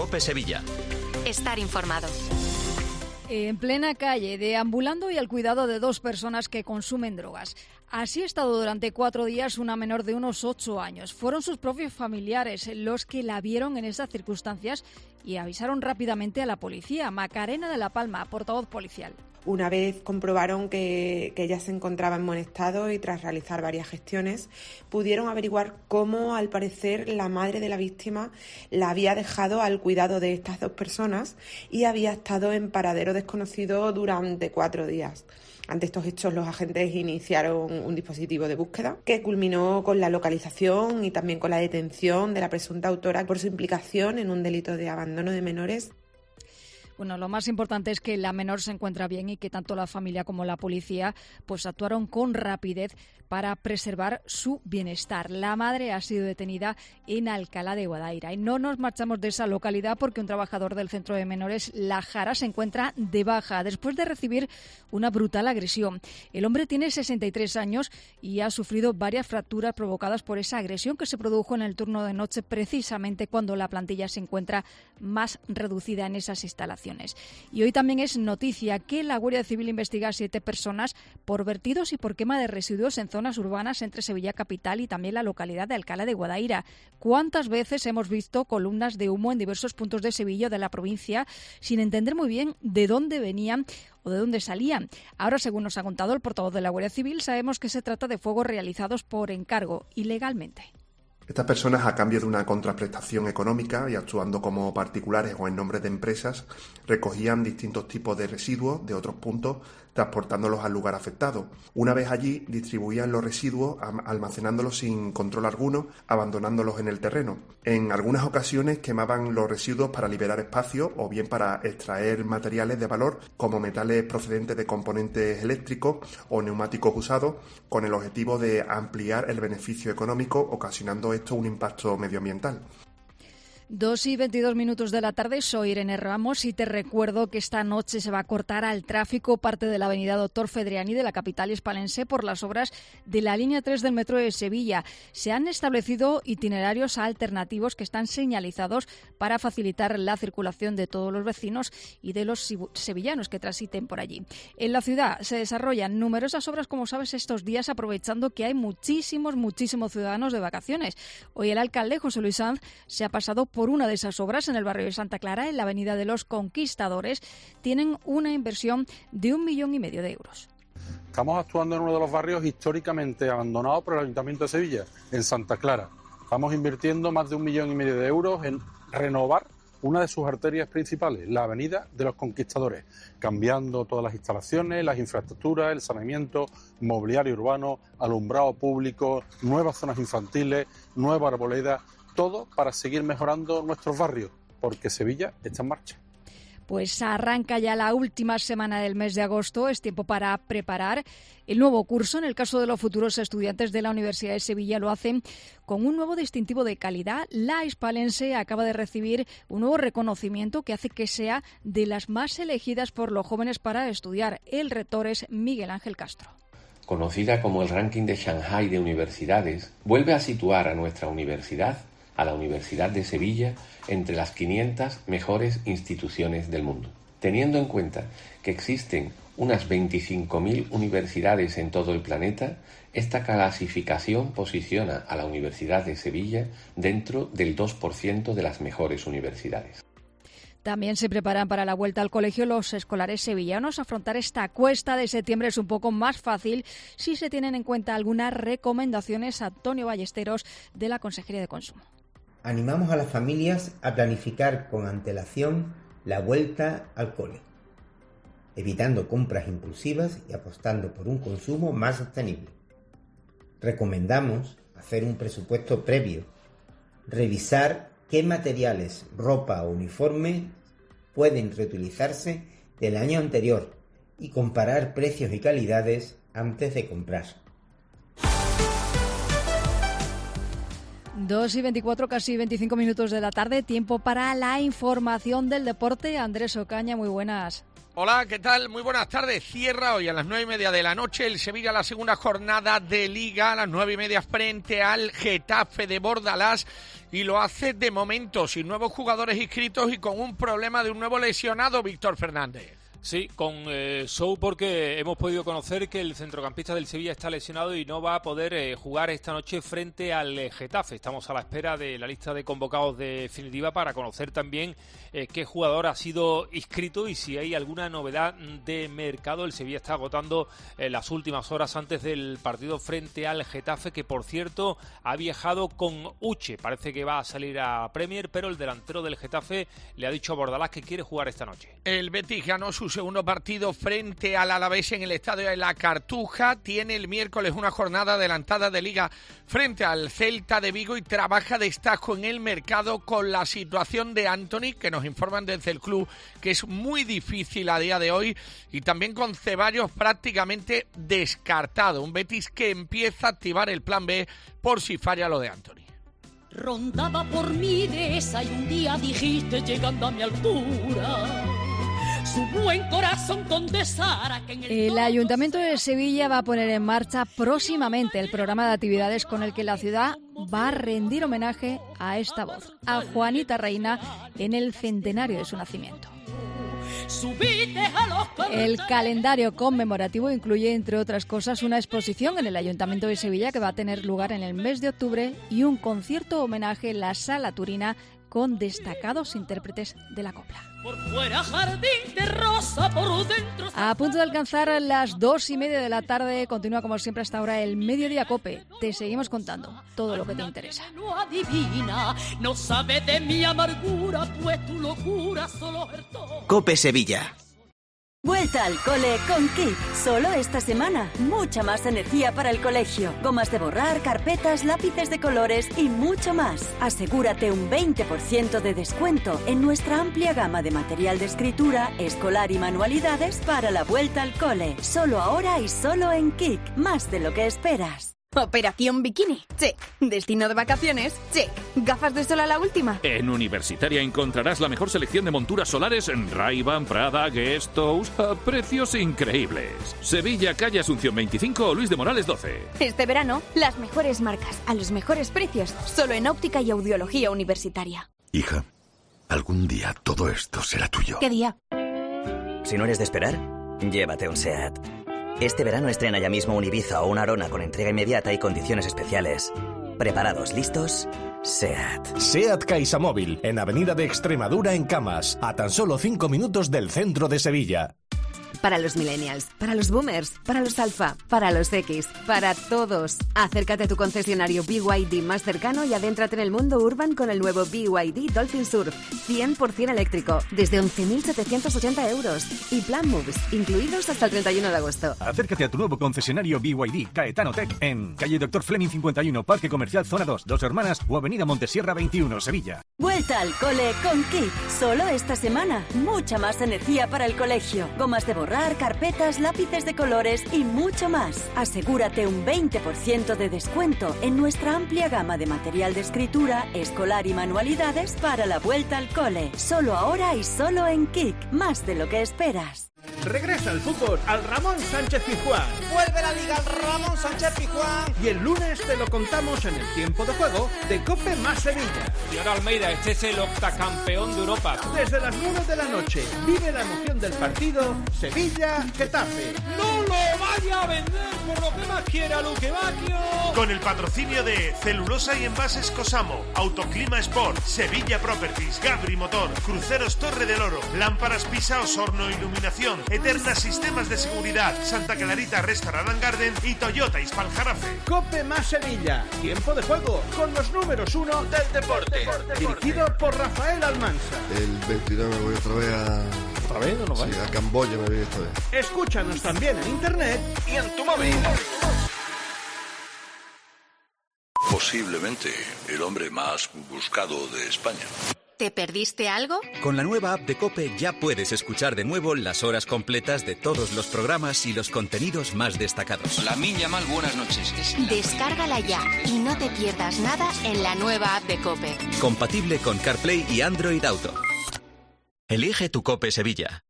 COPE Sevilla. Estar informado. En plena calle, deambulando y al cuidado de dos personas que consumen drogas. Así ha estado durante 4 días una menor de unos 8 años. Fueron sus propios familiares los que la vieron en esas circunstancias y avisaron rápidamente a la policía. Macarena de la Palma, portavoz policial. Una vez comprobaron que ella se encontraba en buen estado y tras realizar varias gestiones, pudieron averiguar cómo, al parecer, la madre de la víctima la había dejado al cuidado de estas dos personas y había estado en paradero desconocido durante 4 días. Ante estos hechos, los agentes iniciaron un dispositivo de búsqueda que culminó con la localización y también con la detención de la presunta autora por su implicación en un delito de abandono de menores. Bueno, lo más importante es que la menor se encuentra bien y que tanto la familia como la policía pues actuaron con rapidez para preservar su bienestar. La madre ha sido detenida en Alcalá de Guadaira. Y no nos marchamos de esa localidad porque un trabajador del centro de menores La Jara se encuentra de baja después de recibir una brutal agresión. El hombre tiene 63 años y ha sufrido varias fracturas provocadas por esa agresión que se produjo en el turno de noche, precisamente cuando la plantilla se encuentra más reducida en esas instalaciones. Y hoy también es noticia que la Guardia Civil investiga a 7 personas por vertidos y por quema de residuos en zonas urbanas entre Sevilla capital y también la localidad de Alcalá de Guadaira. ¿Cuántas veces hemos visto columnas de humo en diversos puntos de Sevilla o de la provincia sin entender muy bien de dónde venían o de dónde salían? Ahora, según nos ha contado el portavoz de la Guardia Civil, sabemos que se trata de fuegos realizados por encargo, ilegalmente. Estas personas, a cambio de una contraprestación económica y actuando como particulares o en nombre de empresas, recogían distintos tipos de residuos de otros puntos, transportándolos al lugar afectado. Una vez allí, distribuían los residuos, almacenándolos sin control alguno, abandonándolos en el terreno. En algunas ocasiones quemaban los residuos para liberar espacio o bien para extraer materiales de valor como metales procedentes de componentes eléctricos o neumáticos usados, con el objetivo de ampliar el beneficio económico, ocasionando esto un impacto medioambiental. 2:22 de la tarde, soy Irene Ramos y te recuerdo que esta noche se va a cortar al tráfico parte de la avenida Doctor Fedriani de la capital hispalense por las obras de la línea 3 del metro de Sevilla. Se han establecido itinerarios alternativos que están señalizados para facilitar la circulación de todos los vecinos y de los sevillanos que transiten por allí. En la ciudad se desarrollan numerosas obras, como sabes, estos días, aprovechando que hay muchísimos ciudadanos de vacaciones. Hoy el alcalde, José Luis Sanz, se ha pasado por una de esas obras en el barrio de Santa Clara, en la avenida de los Conquistadores. Tienen una inversión de 1,5 millones de euros. Estamos actuando en uno de los barrios históricamente abandonados por el Ayuntamiento de Sevilla, en Santa Clara. Estamos invirtiendo más de 1,5 millones de euros en renovar una de sus arterias principales, la avenida de los Conquistadores, cambiando todas las instalaciones, las infraestructuras, el saneamiento, mobiliario urbano, alumbrado público, nuevas zonas infantiles, nueva arboleda. Todo para seguir mejorando nuestros barrios, porque Sevilla está en marcha. Pues arranca ya la última semana del mes de agosto. Es tiempo para preparar el nuevo curso. En el caso de los futuros estudiantes de la Universidad de Sevilla, lo hacen con un nuevo distintivo de calidad. La hispalense acaba de recibir un nuevo reconocimiento que hace que sea de las más elegidas por los jóvenes para estudiar. El rector es Miguel Ángel Castro. Conocida como el ranking de Shanghái de universidades, vuelve a situar a nuestra universidad, a la Universidad de Sevilla, entre las 500 mejores instituciones del mundo. Teniendo en cuenta que existen unas 25.000 universidades en todo el planeta, esta clasificación posiciona a la Universidad de Sevilla dentro del 2% de las mejores universidades. También se preparan para la vuelta al colegio los escolares sevillanos. Afrontar esta cuesta de septiembre es un poco más fácil si se tienen en cuenta algunas recomendaciones. Antonio Ballesteros, de la Consejería de Consumo. Animamos a las familias a planificar con antelación la vuelta al cole, evitando compras impulsivas y apostando por un consumo más sostenible. Recomendamos hacer un presupuesto previo, revisar qué materiales, ropa o uniforme pueden reutilizarse del año anterior y comparar precios y calidades antes de comprar. 2:24, casi 25 minutos de la tarde, tiempo para la información del deporte. Andrés Ocaña, muy buenas. Hola, ¿qué tal? Muy buenas tardes. Cierra hoy a las 9:30 de la noche el Sevilla la segunda jornada de Liga, a las 9:30 frente al Getafe de Bordalás, y lo hace de momento sin nuevos jugadores inscritos y con un problema de un nuevo lesionado, Víctor Fernández. Sí, con show, porque hemos podido conocer que el centrocampista del Sevilla está lesionado y no va a poder jugar esta noche frente al Getafe. Estamos a la espera de la lista de convocados definitiva para conocer también qué jugador ha sido inscrito y si hay alguna novedad de mercado. El Sevilla está agotando las últimas horas antes del partido frente al Getafe, que por cierto ha viajado con Uche. Parece que va a salir a Premier, pero el delantero del Getafe le ha dicho a Bordalás que quiere jugar esta noche. El Betis ganó su segundo partido frente al Alavés en el estadio de La Cartuja. Tiene el miércoles una jornada adelantada de Liga frente al Celta de Vigo y trabaja destajo en el mercado con la situación de Antony, que nos informan desde el club que es muy difícil a día de hoy, y también con Ceballos prácticamente descartado. Un Betis que empieza a activar el plan B por si falla lo de Antony. Rondaba por mi dehesa y un día dijiste llegando a mi altura. Su buen corazón condesara que en el Ayuntamiento de Sevilla va a poner en marcha próximamente el programa de actividades con el que la ciudad va a rendir homenaje a esta voz, a Juanita Reina, en el centenario de su nacimiento. El calendario conmemorativo incluye, entre otras cosas, una exposición en el Ayuntamiento de Sevilla que va a tener lugar en el mes de octubre y un concierto homenaje en la Sala Turina con destacados intérpretes de la copla. Por fuera jardín de rosa, por dentro... A punto de alcanzar las 2:30 de la tarde, continúa como siempre hasta ahora el Mediodía Cope. Te seguimos contando todo lo que te interesa. No adivina, no sabe de mi amargura, pues tu locura solo hurtó. Cope Sevilla. Vuelta al cole con Kik. Solo esta semana. Mucha más energía para el colegio. Gomas de borrar, carpetas, lápices de colores y mucho más. Asegúrate un 20% de descuento en nuestra amplia gama de material de escritura, escolar y manualidades para la vuelta al cole. Solo ahora y solo en Kik. Más de lo que esperas. Operación Bikini, check. Destino de vacaciones, check. ¿Gafas de sol a la última? En Universitaria encontrarás la mejor selección de monturas solares en Ray-Ban, Prada, Guest House a precios increíbles. Sevilla, calle Asunción 25 o Luis de Morales 12. Este verano, las mejores marcas, a los mejores precios, solo en Óptica y Audiología Universitaria. Hija, algún día todo esto será tuyo. ¿Qué día? Si no eres de esperar, llévate un SEAT. Este verano estrena ya mismo un Ibiza o una Arona con entrega inmediata y condiciones especiales. ¿Preparados? ¿Listos? SEAT. SEAT CaixaMóvil, en Avenida de Extremadura en Camas, a tan solo 5 minutos del centro de Sevilla. Para los millennials, para los boomers, para los alfa, para los X, para todos. Acércate a tu concesionario BYD más cercano y adéntrate en el mundo urban con el nuevo BYD Dolphin Surf, 100% eléctrico, desde 11.780 euros. Y Plan Moves, incluidos hasta el 31 de agosto. Acércate a tu nuevo concesionario BYD Caetano Tech en calle Dr. Fleming 51, Parque Comercial Zona 2, Dos Hermanas o Avenida Montesierra 21, Sevilla. Vuelta al cole con Kik. Solo esta semana. Mucha más energía para el colegio. Gomas de borrar, carpetas, lápices de colores y mucho más. Asegúrate un 20% de descuento en nuestra amplia gama de material de escritura, escolar y manualidades para la vuelta al cole. Solo ahora y solo en Kik. Más de lo que esperas. Regresa el fútbol al Ramón Sánchez Pizjuán. Vuelve la Liga al Ramón Sánchez Pizjuán. Y el lunes te lo contamos en el tiempo de juego de Cope más Sevilla. Señor Almeida, este es el octacampeón de Europa. Desde las 9 de la noche, vive la emoción del partido Sevilla-Getafe. ¡No lo vaya a vender por lo que más quiera Luque Bacchio! Con el patrocinio de Celulosa y Envases Cosamo, Autoclima Sport, Sevilla Properties, Gabri Motor, Cruceros Torre del Oro, Lámparas Pisa, Osorno Iluminación, Eterna Sistemas de Seguridad, Santa Clarita Restaurant and Garden y Toyota Ispaljarafe. Cope más Sevilla, tiempo de juego con los números 1 del deporte. Dirigido por Rafael Almansa. El 29 me voy otra vez a... ¿Otra vez o no va? Sí, a Camboya me voy esta vez. Escúchanos también en internet y en tu móvil. Posiblemente el hombre más buscado de España. ¿Te perdiste algo? Con la nueva app de COPE ya puedes escuchar de nuevo las horas completas de todos los programas y los contenidos más destacados. La Minya Mal, buenas noches. Descárgala ya y no te pierdas nada en la nueva app de COPE. Compatible con CarPlay y Android Auto. Elige tu COPE Sevilla.